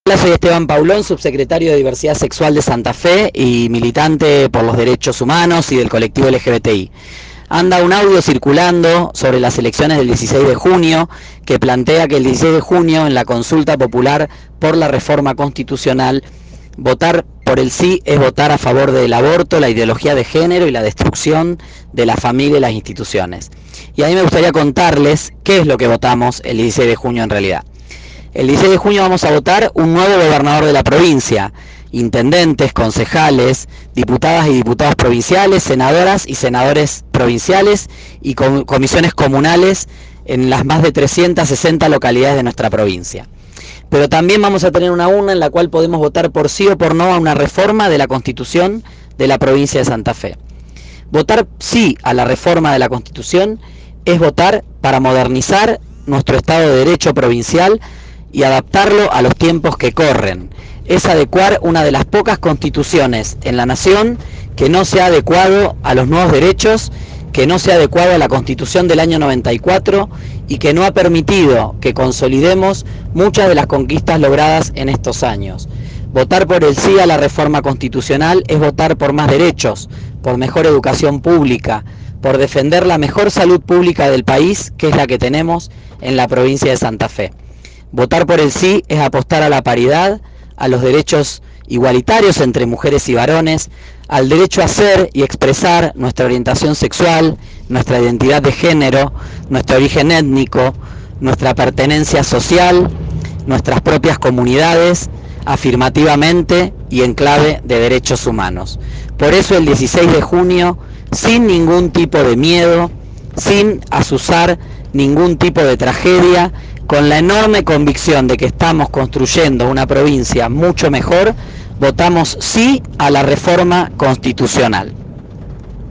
Hola, soy Esteban Paulón, subsecretario de Diversidad Sexual de Santa Fe y militante por los derechos humanos y del colectivo LGBTI. Anda un audio circulando sobre las elecciones del 16 de junio que plantea que el 16 de junio, en la consulta popular por la reforma constitucional, votar por el sí es votar a favor del aborto, la ideología de género y la destrucción de la familia y las instituciones. Y a mí me gustaría contarles qué es lo que votamos el 16 de junio en realidad. El 16 de junio vamos a votar un nuevo gobernador de la provincia, intendentes, concejales, diputadas y diputados provinciales, senadoras y senadores provinciales y comisiones comunales en las más de 360 localidades de nuestra provincia. Pero también vamos a tener una urna en la cual podemos votar por sí o por no a una reforma de la Constitución de la provincia de Santa Fe. Votar sí a la reforma de la Constitución es votar para modernizar nuestro Estado de Derecho provincial y adaptarlo a los tiempos que corren. Es adecuar una de las pocas constituciones en la nación que no se ha adecuado a los nuevos derechos, que no se ha adecuado a la Constitución del año 94 y que no ha permitido que consolidemos muchas de las conquistas logradas en estos años. Votar por el sí a la reforma constitucional es votar por más derechos, por mejor educación pública, por defender la mejor salud pública del país, que es la que tenemos en la provincia de Santa Fe. Votar por el sí es apostar a la paridad, a los derechos igualitarios entre mujeres y varones, al derecho a ser y expresar nuestra orientación sexual, nuestra identidad de género, nuestro origen étnico, nuestra pertenencia social, nuestras propias comunidades, afirmativamente y en clave de derechos humanos. Por eso el 16 de junio, sin ningún tipo de miedo, sin azuzar ningún tipo de tragedia, con la enorme convicción de que estamos construyendo una provincia mucho mejor, votamos sí a la reforma constitucional.